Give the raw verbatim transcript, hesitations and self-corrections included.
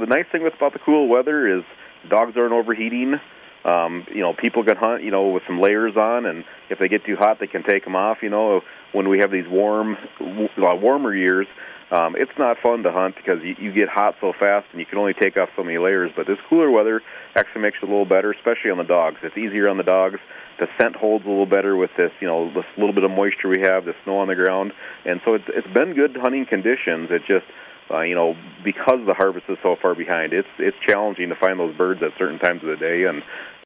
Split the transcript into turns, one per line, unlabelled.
the nice thing with about the cool weather is dogs aren't overheating. Um, you know, people can hunt, you know, with some layers on, and if they get too hot, they can take them off. You know, when we have these warm, uh, warmer years, um, it's not fun to hunt because you, you get hot so fast, and you can only take off so many layers. But this cooler weather actually makes it a little better, especially on the dogs. It's easier on the dogs. The scent holds a little better with this, you know, this little bit of moisture we have, the snow on the ground, and so it's it's been good hunting conditions. It just Uh, you know, because the harvest is so far behind, it's it's challenging to find those birds at certain times of the day, and